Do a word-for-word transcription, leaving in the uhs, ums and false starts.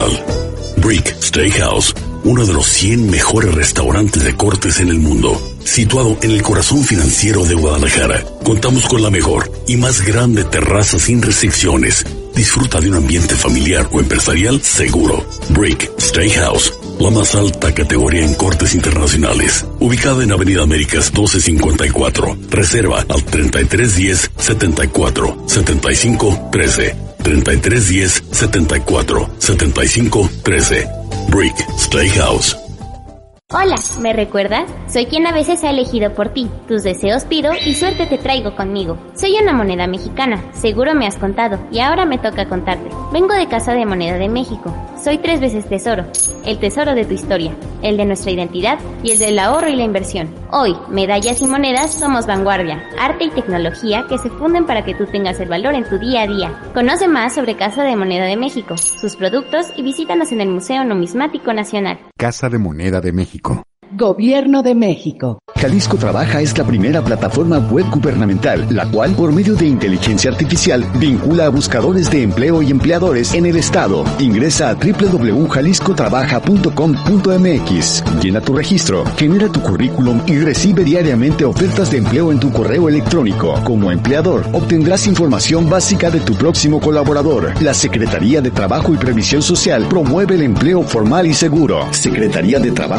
Brick Steakhouse, uno de los cien mejores restaurantes de cortes en el mundo. Situado en el corazón financiero de Guadalajara, contamos con la mejor y más grande terraza sin restricciones. Disfruta de un ambiente familiar o empresarial seguro. Brick Steakhouse, la más alta categoría en cortes internacionales. Ubicada en Avenida Américas doce cincuenta y cuatro. Reserva al treinta y tres diez, setenta y cuatro, setenta y cinco trece. treinta y tres diez, setenta y cuatro, setenta y cinco trece. Brick Steakhouse. Hola, ¿me recuerdas? Soy quien a veces ha elegido por ti. Tus deseos pido y suerte te traigo conmigo. Soy una moneda mexicana, seguro me has contado, y ahora me toca contarte. Vengo de Casa de Moneda de México. Soy tres veces tesoro. El tesoro de tu historia, el de nuestra identidad y el del ahorro y la inversión. Hoy, medallas y monedas somos vanguardia, arte y tecnología que se funden para que tú tengas el valor en tu día a día. Conoce más sobre Casa de Moneda de México, sus productos y visítanos en el Museo Numismático Nacional. Casa de Moneda de México. Gobierno de México. Jalisco Trabaja es la primera plataforma web gubernamental, la cual, por medio de inteligencia artificial, vincula a buscadores de empleo y empleadores en el Estado. Ingresa a doble u doble u doble u punto jalisco trabaja punto com punto m x. Llena tu registro, genera tu currículum y recibe diariamente ofertas de empleo en tu correo electrónico. Como empleador, obtendrás información básica de tu próximo colaborador. La Secretaría de Trabajo y Previsión Social promueve el empleo formal y seguro. Secretaría de Trabajo